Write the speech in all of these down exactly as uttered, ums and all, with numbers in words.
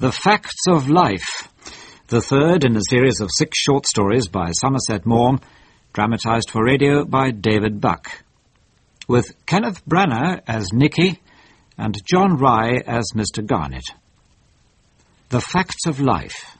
The Facts of Life, the third in a series of six short stories by Somerset Maugham, dramatised for radio by David Buck, with Kenneth Branagh as Nicky and John Rye as Mister Garnett. The Facts of Life.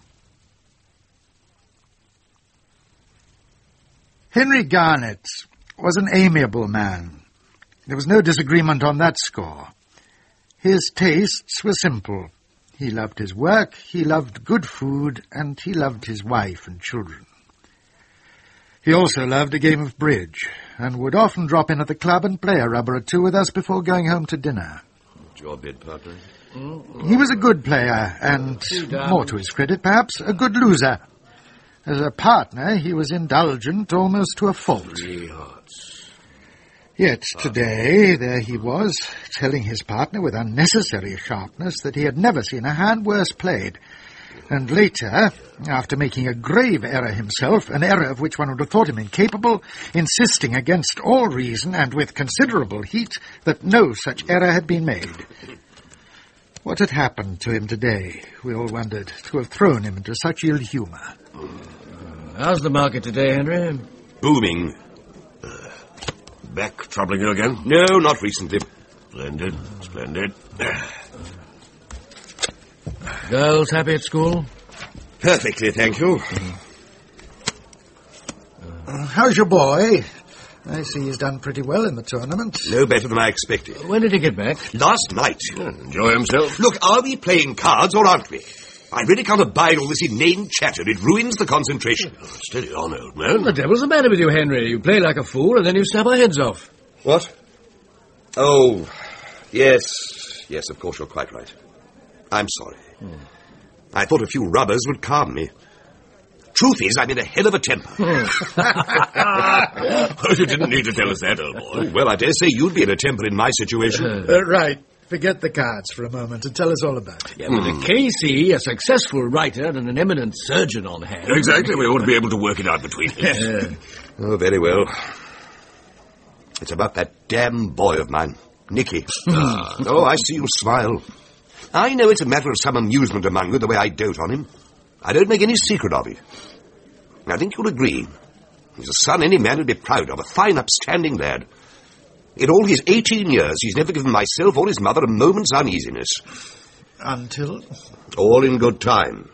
Henry Garnett was an amiable man. There was no disagreement on that score. His tastes were simple. He loved his work, he loved good food, and he loved his wife and children. He also loved a game of bridge, and would often drop in at the club and play a rubber or two with us before going home to dinner. Your bid, partner. He was a good player, and, more to his credit perhaps, a good loser. As a partner, he was indulgent almost to a fault. Three hearts. Yet today, there he was, telling his partner with unnecessary sharpness that he had never seen a hand worse played. And later, after making a grave error himself, an error of which one would have thought him incapable, insisting against all reason and with considerable heat that no such error had been made. What had happened to him today, we all wondered, to have thrown him into such ill humour? How's the market today, Henry? Booming. Uh, back troubling you again? No, not recently. Splendid, splendid. Girls happy at school? Perfectly, thank you. Uh, how's your boy? I see he's done pretty well in the tournament. No better than I expected. When did he get back? Last night. Yeah, enjoy himself. Look, are we playing cards or aren't we? I really can't abide all this inane chatter. It ruins the concentration. Oh, steady on, old man. What the devil's the matter with you, Henry? You play like a fool and then you snap our heads off. What? Oh, yes. Yes, of course, you're quite right. I'm sorry. Hmm. I thought a few rubbers would calm me. Truth is, I'm in a hell of a temper. Oh, you didn't need to tell us that, old boy. Well, I dare say you'd be in a temper in my situation. Uh, right. Forget the cards for a moment and tell us all about it. Yeah, with mm. a K C, a successful writer, and an eminent surgeon on hand. Exactly. We ought to be able to work it out between us. Yeah. Oh, very well. It's about that damn boy of mine, Nicky. Ah. Oh, I see you smile. I know it's a matter of some amusement among you, the way I dote on him. I don't make any secret of it. I think you'll agree. He's a son any man would be proud of, a fine, upstanding lad. In all his eighteen years, he's never given myself or his mother a moment's uneasiness. Until? All in good time.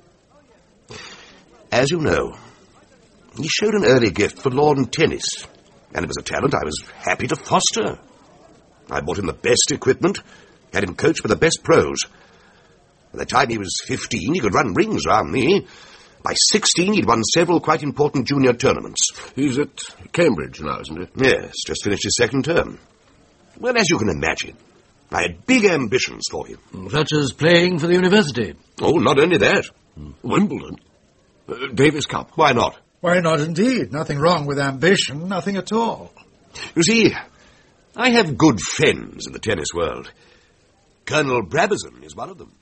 As you know, he showed an early gift for lawn tennis, and it was a talent I was happy to foster. I bought him the best equipment, had him coached by the best pros. By the time he was fifteen, he could run rings round me. By sixteen, he'd won several quite important junior tournaments. He's at Cambridge now, isn't he? Yes, just finished his second term. Well, as you can imagine, I had big ambitions for him. Such as playing for the university? Oh, not only that. Wimbledon. Uh, Davis Cup. Why not? Why not, indeed? Nothing wrong with ambition, nothing at all. You see, I have good friends in the tennis world. Colonel Brabazon is one of them.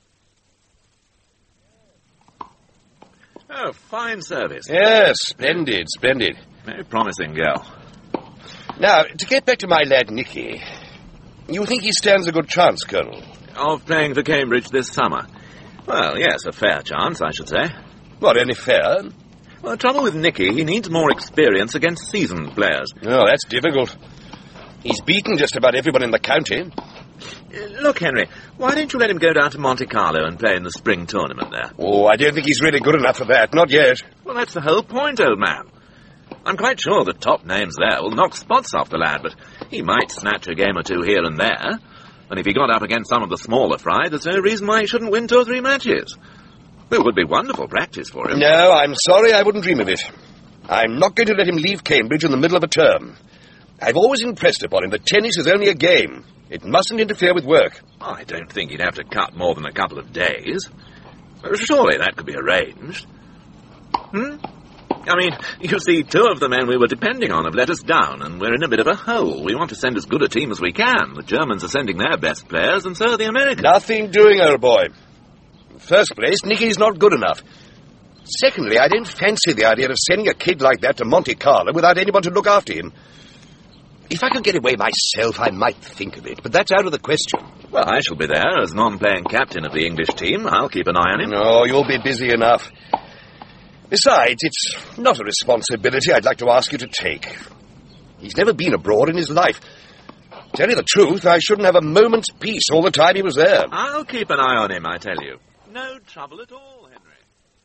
Oh, fine service. Yes, splendid, splendid. Very promising girl. Now, to get back to my lad Nicky, you think he stands a good chance, Colonel? Of playing for Cambridge this summer? Well, yes, a fair chance, I should say. What, any fair? Well, the trouble with Nicky, he needs more experience against seasoned players. Oh, that's difficult. He's beaten just about everyone in the county. Look, Henry, why don't you let him go down to Monte Carlo and play in the spring tournament there? Oh, I don't think he's really good enough for that. Not yet. Well, that's the whole point, old man. I'm quite sure the top names there will knock spots off the lad, but he might snatch a game or two here and there. And if he got up against some of the smaller fry, there's no reason why he shouldn't win two or three matches. It would be wonderful practice for him. No, I'm sorry, I wouldn't dream of it. I'm not going to let him leave Cambridge in the middle of a term. I've always impressed upon him that tennis is only a game. It mustn't interfere with work. I don't think he'd have to cut more than a couple of days. Surely that could be arranged. Hmm? I mean, you see, two of the men we were depending on have let us down, and we're in a bit of a hole. We want to send as good a team as we can. The Germans are sending their best players, and so are the Americans. Nothing doing, old boy. In the first place, Nicky's not good enough. Secondly, I don't fancy the idea of sending a kid like that to Monte Carlo without anyone to look after him. If I could get away myself, I might think of it, but that's out of the question. Well, I shall be there as non-playing captain of the English team. I'll keep an eye on him. No, you'll be busy enough. Besides, it's not a responsibility I'd like to ask you to take. He's never been abroad in his life. To tell you the truth, I shouldn't have a moment's peace all the time he was there. I'll keep an eye on him, I tell you. No trouble at all, Henry.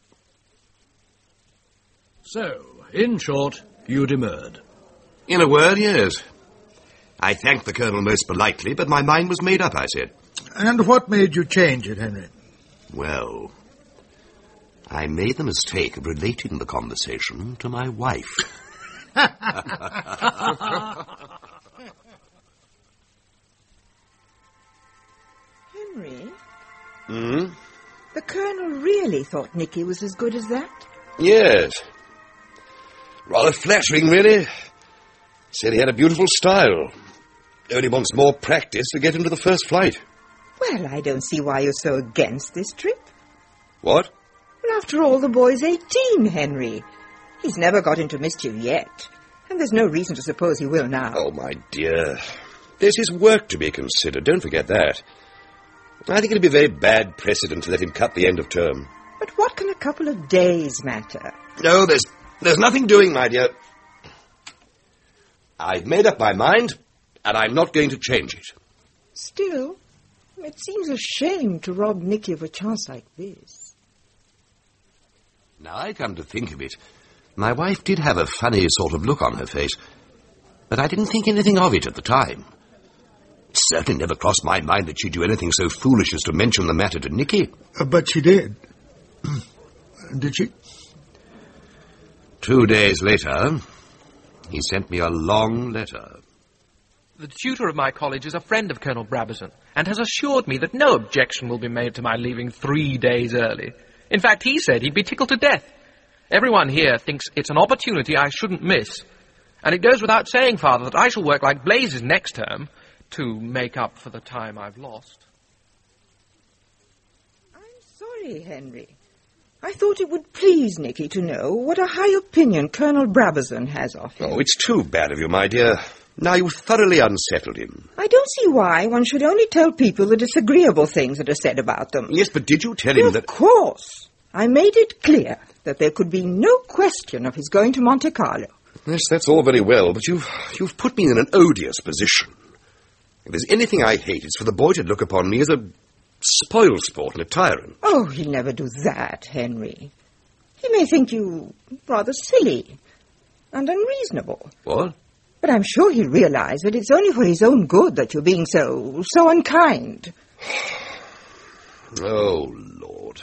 So, in short, you demurred. In a word, yes. I thanked the Colonel most politely, but my mind was made up, I said. And what made you change it, Henry? Well, I made the mistake of relating the conversation to my wife. Henry? Hmm? The Colonel really thought Nicky was as good as that? Yes. Rather flattering, really. Said he had a beautiful style. Only wants more practice to get into the first flight. Well, I don't see why you're so against this trip. What? Well, after all, the boy's eighteen, Henry. He's never got into mischief yet, and there's no reason to suppose he will now. Oh, my dear. There's his work to be considered, don't forget that. I think it'd be a very bad precedent to let him cut the end of term. But what can a couple of days matter? No, there's, there's nothing doing, my dear. I've made up my mind, and I'm not going to change it. Still, it seems a shame to rob Nicky of a chance like this. Now, I come to think of it, my wife did have a funny sort of look on her face, but I didn't think anything of it at the time. It certainly never crossed my mind that she'd do anything so foolish as to mention the matter to Nicky. Uh, but she did. Did she? Two days later, he sent me a long letter. The tutor of my college is a friend of Colonel Brabazon, and has assured me that no objection will be made to my leaving three days early. In fact, he said he'd be tickled to death. Everyone here thinks it's an opportunity I shouldn't miss. And it goes without saying, Father, that I shall work like blazes next term to make up for the time I've lost. I'm sorry, Henry. I thought it would please Nicky to know what a high opinion Colonel Brabazon has of him. Oh, it's too bad of you, my dear. Now you've thoroughly unsettled him. I don't see why one should only tell people the disagreeable things that are said about them. Yes, but did you tell him of that... Of course. I made it clear that there could be no question of his going to Monte Carlo. Yes, that's all very well, but you've, you've put me in an odious position. If there's anything I hate, it's for the boy to look upon me as a spoil-sport and a tyrant. Oh, he'll never do that, Henry. He may think you rather silly and unreasonable. What? But I'm sure he'll realize that it's only for his own good that you're being so, so unkind. Oh, Lord.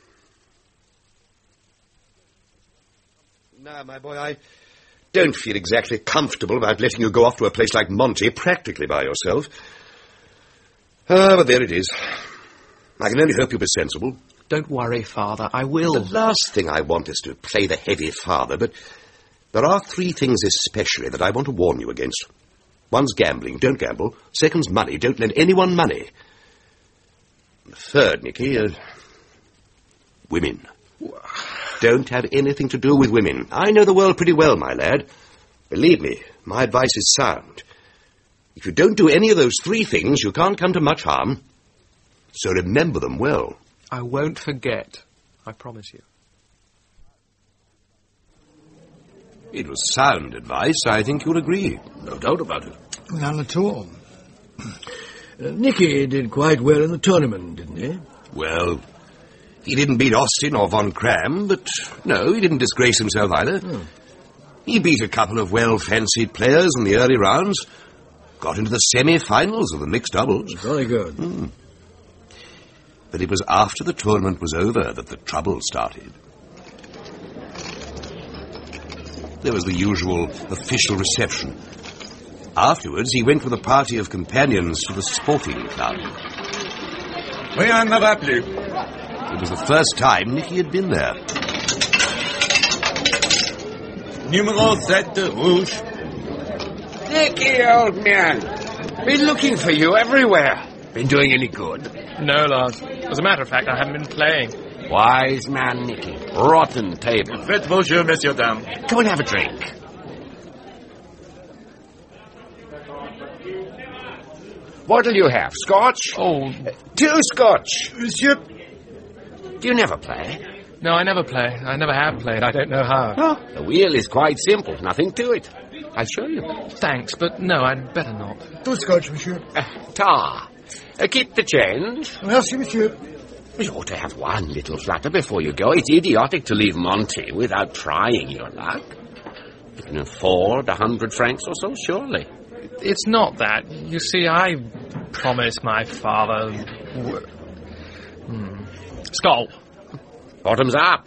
Now, my boy, I don't feel exactly comfortable about letting you go off to a place like Monte practically by yourself. Ah, but there it is. I can only hope you'll be sensible. Don't worry, Father, I will. The last thing I want is to play the heavy father, but there are three things especially that I want to warn you against. One's gambling, don't gamble. Second's money, don't lend anyone money. The third, Nicky, uh, women. Don't have anything to do with women. I know the world pretty well, my lad. Believe me, my advice is sound. If you don't do any of those three things, you can't come to much harm. So remember them well. I won't forget, I promise you. It was sound advice, I think you'll agree. No doubt about it. None at all. Uh, Nicky did quite well in the tournament, didn't he? Well, he didn't beat Austin or Von Cram, but no, he didn't disgrace himself either. Oh. He beat a couple of well-fancied players in the early rounds, got into the semi-finals of the mixed doubles. Very good. Mm. But it was after the tournament was over that the trouble started. There was the usual official reception. Afterwards, he went with a party of companions to the sporting club. Rien ne va plus. It was the first time Nicky had been there. Numéro seven, rouge. Nicky, old man. Been looking for you everywhere. Been doing any good? No, Lars. As a matter of fact, I haven't been playing. Wise man, Nicky. Rotten table. Faites vos jeux, messieurs, dames. Come and have a drink. What'll you have? Scotch? Oh, Uh, two Scotch. Monsieur, Do you never play? no, I never play. I never have played. I don't know how. Oh, the wheel is quite simple. Nothing to it. I'll show you. Thanks, but no, I'd better not. two Scotch, monsieur. Uh, ta. Uh, keep the change. Merci, monsieur. You ought to have one little flutter before you go. It's idiotic to leave Monte without trying your luck. You can afford a hundred francs or so, surely. It's not that. You see, I promised my father... Hmm. Skull. Bottoms up.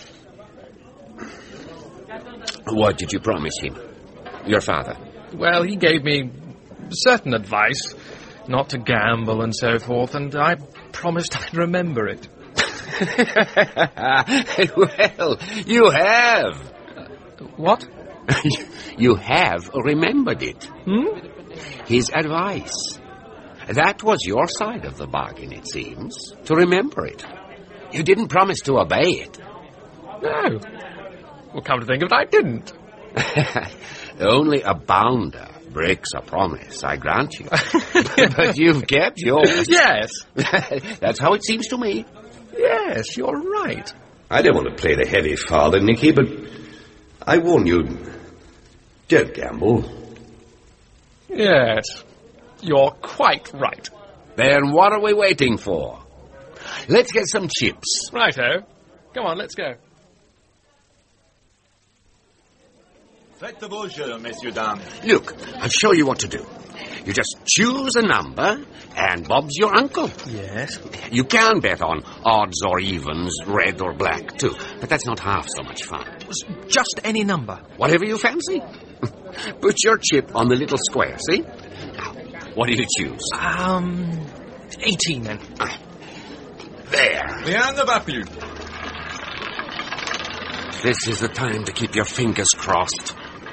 What did you promise him? Your father? Well, he gave me certain advice, not to gamble and so forth, and I promised I'd remember it. Well, you have. What? You have remembered it. Hmm? His advice. That was your side of the bargain, it seems, to remember it. You didn't promise to obey it. No. Well, come to think of it, I didn't. Only a bounder breaks a promise, I grant you. But you've kept yours. Yes. That's how it seems to me. Yes, you're right. I don't want to play the heavy father, Nicky, but I warn you, don't gamble. Yes, you're quite right. Then what are we waiting for? Let's get some chips. Righto. Come on, let's go. Faites de beaux jeux, messieurs, dames. Look, I'll show you what to do. You just choose a number, and Bob's your uncle. Yes. You can bet on odds or evens, red or black, too. But that's not half so much fun. Just any number. Whatever you fancy. Put your chip on the little square, see? Now, what do you choose? Um, eighteen then. Ah, there. Rien ne va plus. This is the time to keep your fingers crossed.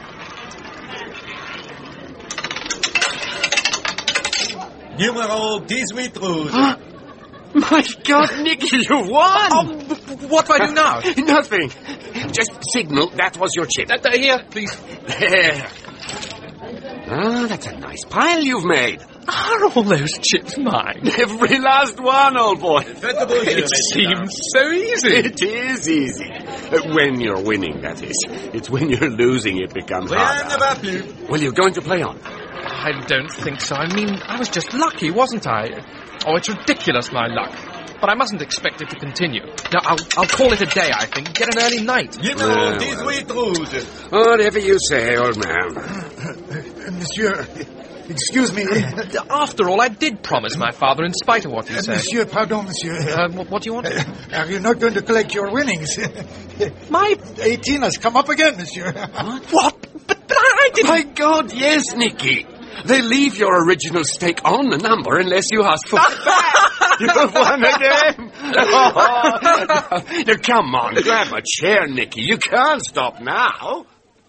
Numéro dix-huit rouge. My God, Nicky, you won! Oh, what do I do now? Nothing. Just signal that was your chip. Uh, uh, here, please. There. Ah, that's a nice pile you've made. Are all those chips mine? Every last one, old boy. Faites de beaux jeux, It messieurs, dames. seems so easy. It is easy. Uh, When you're winning, that is. It's when you're losing it becomes Rien ne harder. va plus. Well, you're going to play on. I don't think so. I mean, I was just lucky, wasn't I? Oh, it's ridiculous, my luck. But I mustn't expect it to continue. Now, I'll, I'll call it a day, I think. Get an early night. Numéro Uh, dix-huit rouge. Whatever you say, old man. Uh, monsieur, excuse me. After all, I did promise my father in spite of what he Uh, said. monsieur, pardon, monsieur. Uh, what, what do you want? Are you not going to collect your winnings? My... eighteen has come up again, monsieur. What? But, but I didn't... My God, yes, Nicky. They leave your original stake on the number unless you ask for it back. You've won again. Oh, now, come on, grab a chair, Nicky. You can't stop now.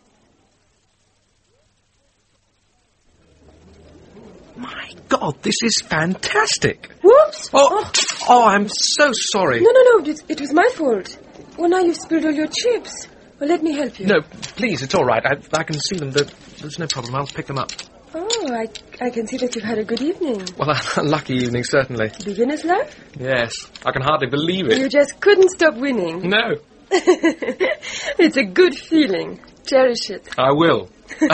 My God, this is fantastic. Whoops! Oh, oh, I'm so sorry. No, no, no, it, it was my fault. Well, now you've spilled all your chips. Well, let me help you. No, please, it's all right. I, I can see them. There- There's no problem. I'll pick them up. Oh, I, I can see that you've had a good evening. Well, a lucky evening, certainly. Beginner's luck? Yes, I can hardly believe it. You just couldn't stop winning. No, It's a good feeling. Cherish it. I will.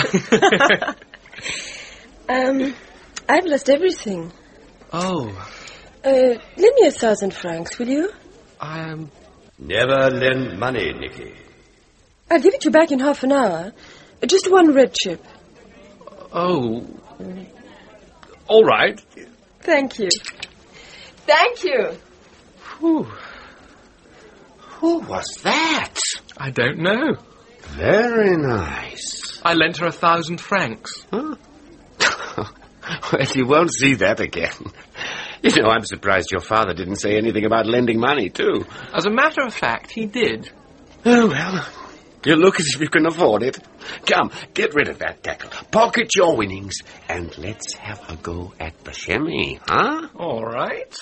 Um, I've lost everything. Oh, Uh, lend me a thousand francs, will you? I am... Never lend money, Nicky. I'll give it you back in half an hour. Just one red chip. Oh. All right. Thank you. Thank you. Whew. Who was that? I don't know. Very nice. I lent her a thousand francs. Huh? Well, you won't see that again. You know, I'm surprised your father didn't say anything about lending money, too. As a matter of fact, he did. Oh, well, you look as if you can afford it. Come, get rid of that tackle. Pocket your winnings, and let's have a go at the chamois, huh? All right.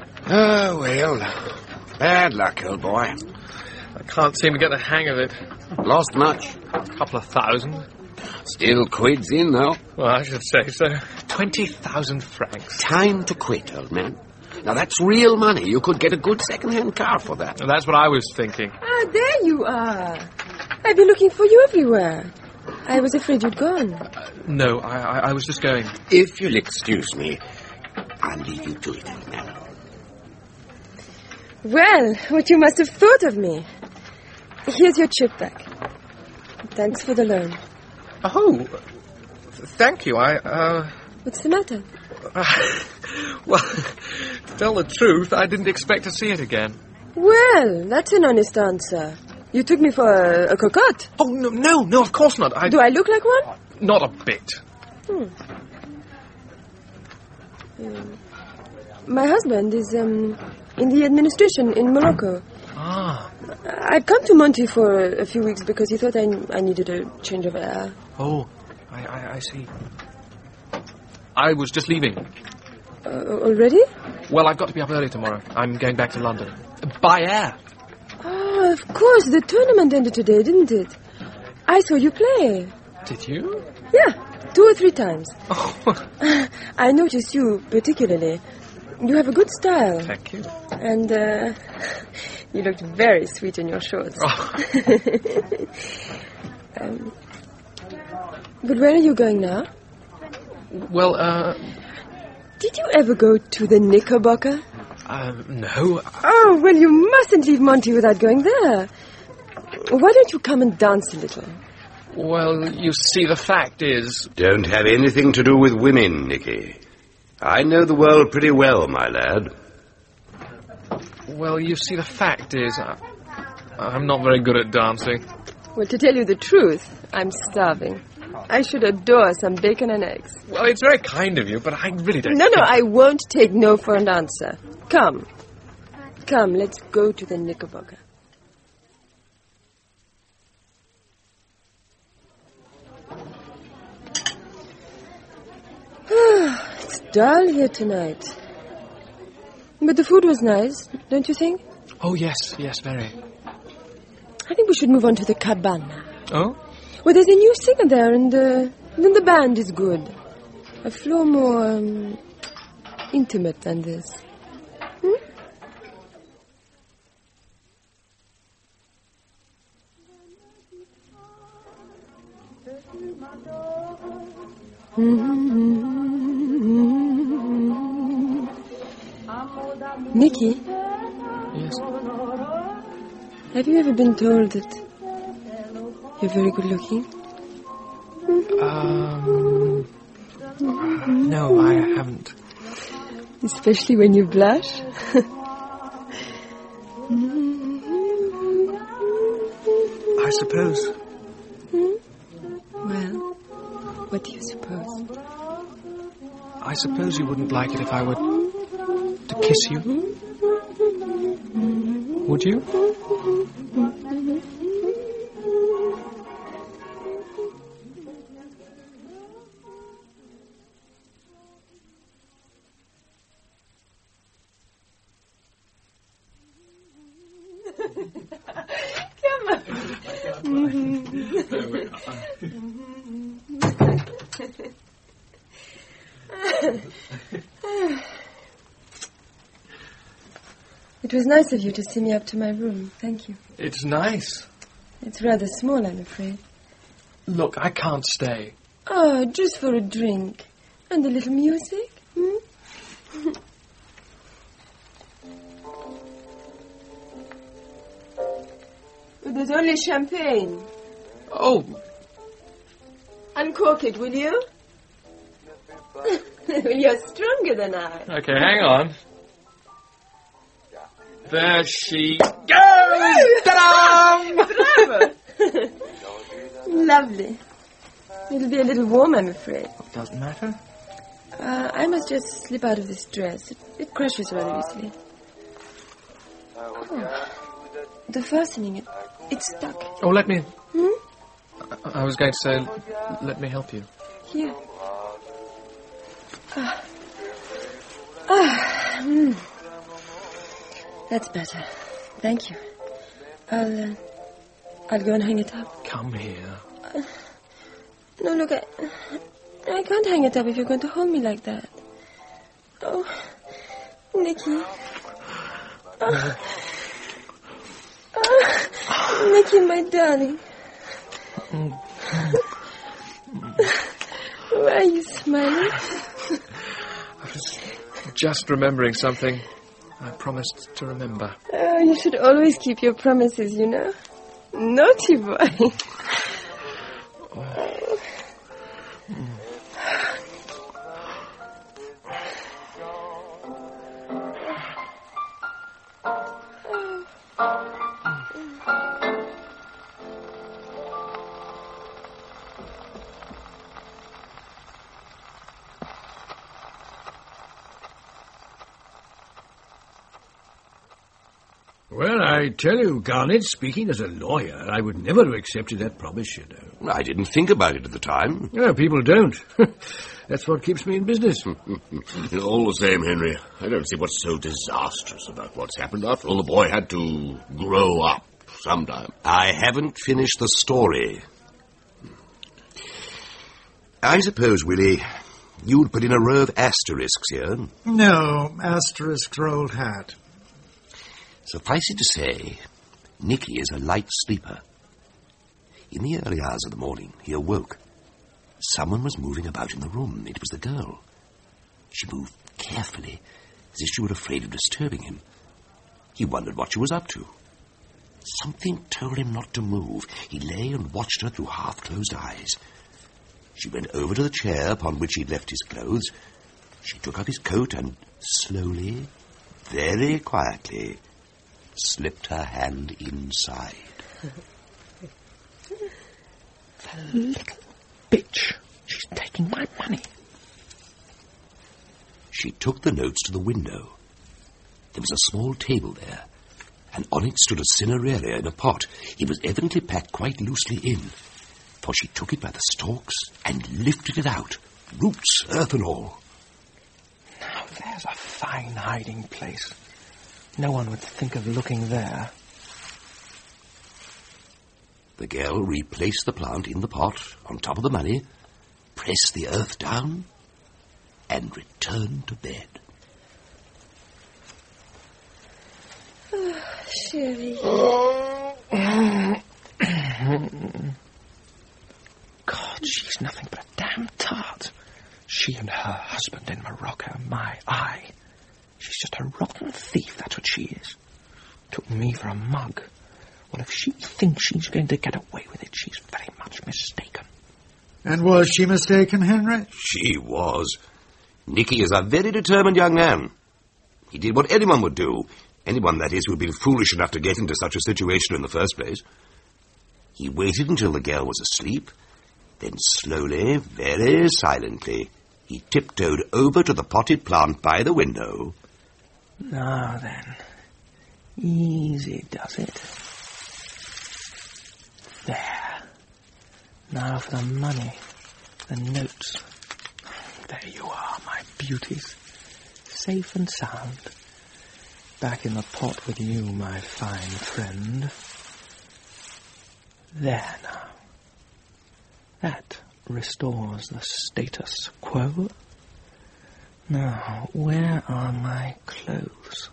Oh, well, bad luck, old boy. I can't seem to get the hang of it. Lost much? A couple of thousand. Still quids in, though. Well, I should say so. Twenty thousand francs. Time to quit, old man. Now, that's real money. You could get a good second-hand car for that. Well, that's what I was thinking. Ah, there you are. I've been looking for you everywhere. I was afraid you'd gone. Uh, no, I, I, I was just going. If you'll excuse me, I'll leave you to it, old man. Well, what you must have thought of me. Here's your chip back. Thanks for the loan. Oh, thank you. I, uh... What's the matter? Uh, well, to tell the truth, I didn't expect to see it again. Well, that's an honest answer. You took me for a, a cocotte. Oh, no, no, no, of course not. I... Do I look like one? Not a bit. Hmm. Um, my husband is um, in the administration in Morocco. Ah. I'd come to Monty for a, a few weeks because he thought I, I needed a change of air. Oh, I, I, I see. I was just leaving. Uh, already? Well, I've got to be up early tomorrow. I'm going back to London. By air. Oh, of course. The tournament ended today, didn't it? I saw you play. Did you? Yeah, two or three times. Oh. I noticed you particularly. You have a good style. Thank you. And uh, you looked very sweet in your shorts. Oh. um, but where are you going now? Well, uh... Did you ever go to the Knickerbocker? Uh, no. Oh, well, you mustn't leave Monty without going there. Why don't you come and dance a little? Well, you see, the fact is... Don't have anything to do with women, Nicky. I know the world pretty well, my lad. Well, you see, the fact is... I, I'm not very good at dancing. Well, to tell you the truth, I'm starving. I should adore some bacon and eggs. Well, it's very kind of you, but I really don't... No, no, I won't take no for an answer. Come. Come, let's go to the Knickerbocker. It's dull here tonight. But the food was nice, don't you think? Oh, yes, yes, very. I think we should move on to the Cabana. Oh? Well, there's a new singer there, and uh, then the band is good. A floor more um, intimate than this. Hmm? Nicky? Yes? Have you ever been told that you're very good looking? Um... No, I haven't. Especially when you blush? I suppose. Hmm? Well, what do you suppose? I suppose you wouldn't like it if I were to kiss you. Would you? Come on. It was nice of you to see me up to my room. Thank you. It's nice. It's rather small, I'm afraid. Look, I can't stay. Oh, just for a drink. And a little music. Hmm? But there's only champagne. Oh. Uncork it, will you? Well, you're stronger than I. Okay, hang on. There she goes! Ta-da! Bravo! Lovely. It'll be a little warm, I'm afraid. Doesn't matter. Uh, I must just slip out of this dress. It, it crushes rather easily. Oh. The fastening, it, it's stuck. Oh, let me... Hmm? I, I was going to say, let me help you. Here. Ah. Ah. Mm. That's better. Thank you. I'll, uh, I'll go and hang it up. Come here. Uh, no, look, I, I can't hang it up if you're going to hold me like that. Oh, Nicky. Oh, oh, Nicky, my darling. Why are you smiling? I was just remembering something I promised to remember. Oh, you should always keep your promises, you know. Naughty boy. Oh. Well, I tell you, Garnet, speaking as a lawyer, I would never have accepted that promise, you know. I didn't think about it at the time. No, people don't. That's what keeps me in business. All the same, Henry, I don't see what's so disastrous about what's happened. After all, the boy had to grow up sometime. I haven't finished the story. I suppose, Willie, you'd put in a row of asterisks here. No, asterisks are old hat. Suffice it to say, Nicky is a light sleeper. In the early hours of the morning, he awoke. Someone was moving about in the room. It was the girl. She moved carefully, as if she were afraid of disturbing him. He wondered what she was up to. Something told him not to move. He lay and watched her through half-closed eyes. She went over to the chair upon which he'd left his clothes. She took up his coat and slowly, very quietly, slipped her hand inside. The little bitch. She's taking my money. She took the notes to the window. There was a small table there, and on it stood a cineraria in a pot. It was evidently packed quite loosely in, for she took it by the stalks and lifted it out, roots, earth and all. Now there's a fine hiding place. No one would think of looking there. The girl replaced the plant in the pot on top of the money, pressed the earth down, and returned to bed. Oh, Sherry. God, she's nothing but a damn tart. She and her husband in Morocco, my eye. She's just a rotten thief, that's what she is. Took me for a mug. Well, if she thinks she's going to get away with it, she's very much mistaken. And was she mistaken, Henry? She was. Nicky is a very determined young man. He did what anyone would do. Anyone, that is, who had been foolish enough to get into such a situation in the first place. He waited until the girl was asleep. Then slowly, very silently, he tiptoed over to the potted plant by the window. Now then, easy does it. There. Now for the money, the notes. There you are, my beauties. Safe and sound. Back in the pot with you, my fine friend. There now. That restores the status quo. Now, where are my clothes?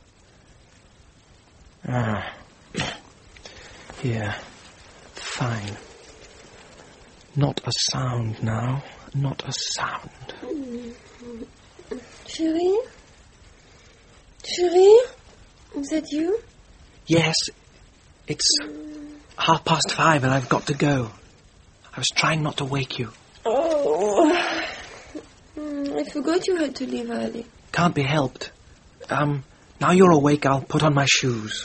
Ah. Here. Fine. Not a sound now. Not a sound. Chérie? Chérie? Is that you? Yes. It's half past five and I've got to go. I was trying not to wake you. Oh. I forgot you had to leave early. Can't be helped. Um, now you're awake, I'll put on my shoes.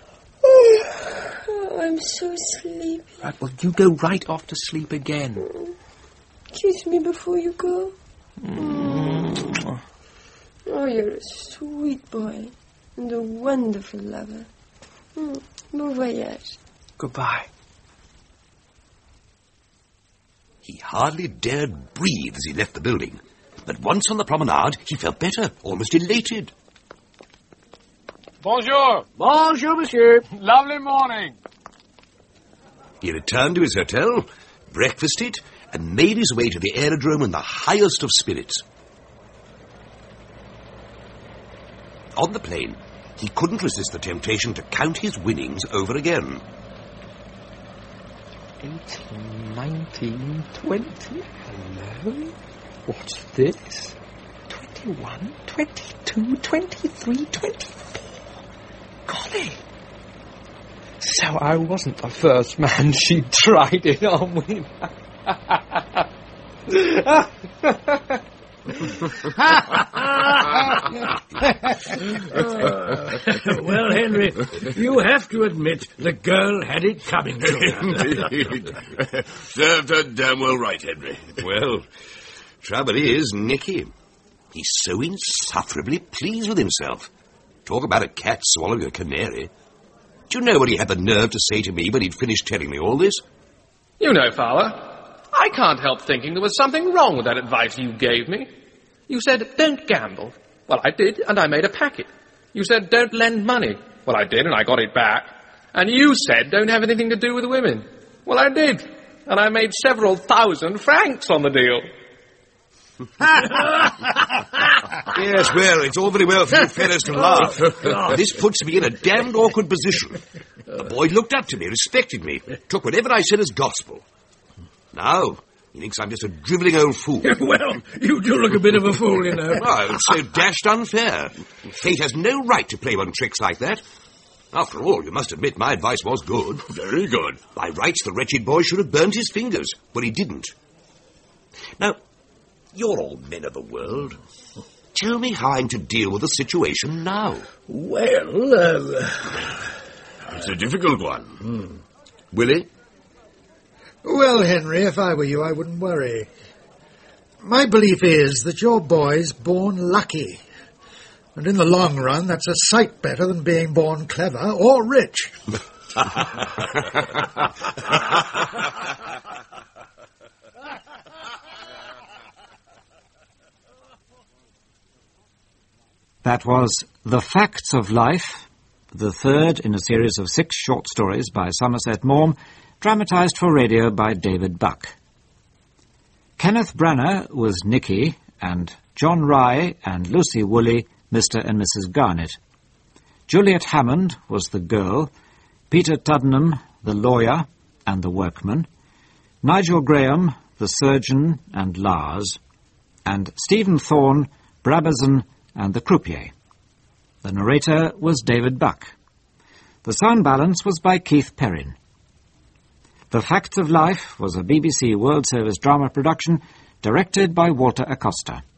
Oh, I'm so sleepy. Right, well, you go right off to sleep again. Kiss me before you go. Mm. Oh, you're a sweet boy and a wonderful lover. Mm. Bon voyage. Goodbye. He hardly dared breathe as he left the building. But once on the promenade, he felt better, almost elated. Bonjour. Bonjour, monsieur. Lovely morning. He returned to his hotel, breakfasted, and made his way to the aerodrome in the highest of spirits. On the plane, he couldn't resist the temptation to count his winnings over again. eighteen, nineteen, twenty. Hello? What's this? twenty-one, twenty-two, twenty-three, twenty-four. Golly! So I wasn't the first man she tried it on with. Well, Henry, you have to admit the girl had it coming to her. Indeed. Served her damn well right, Henry. Well, trouble is, Nicky, he's so insufferably pleased with himself. Talk about a cat swallowing a canary. Do you know what he had the nerve to say to me when he'd finished telling me all this? You know, Fowler, I can't help thinking there was something wrong with that advice you gave me. You said, don't gamble. Well, I did, and I made a packet. You said, don't lend money. Well, I did, and I got it back. And you said, don't have anything to do with women. Well, I did, and I made several thousand francs on the deal. Yes, well, it's all very well for you fellows to laugh. This puts me in a damned awkward position. The boy looked up to me, respected me, took whatever I said as gospel. Now, he thinks I'm just a drivelling old fool. Well, you do look a bit of a fool, you know. Oh, it's so dashed unfair. Fate has no right to play one tricks like that. After all, you must admit my advice was good. Very good. By rights, the wretched boy should have burnt his fingers, but he didn't. Now, you're all men of the world. Tell me how I'm to deal with the situation now. Well, uh... it's a difficult one. Hmm. Willie? Well, Henry, if I were you, I wouldn't worry. My belief is that your boy's born lucky. And in the long run, that's a sight better than being born clever or rich. That was The Facts of Life, the third in a series of six short stories by Somerset Maugham, dramatised for radio by David Buck. Kenneth Branagh was Nicky, and John Rye and Lucy Woolley, Mister and Missus Garnett. Juliet Hammond was the girl, Peter Tuddenham, the lawyer and the workman, Nigel Graham, the surgeon and Lars, and Stephen Thorne, Brabazon, and the croupier. The narrator was David Buck. The sound balance was by Keith Perrin. The Facts of Life was a B B C World Service drama production directed by Walter Acosta.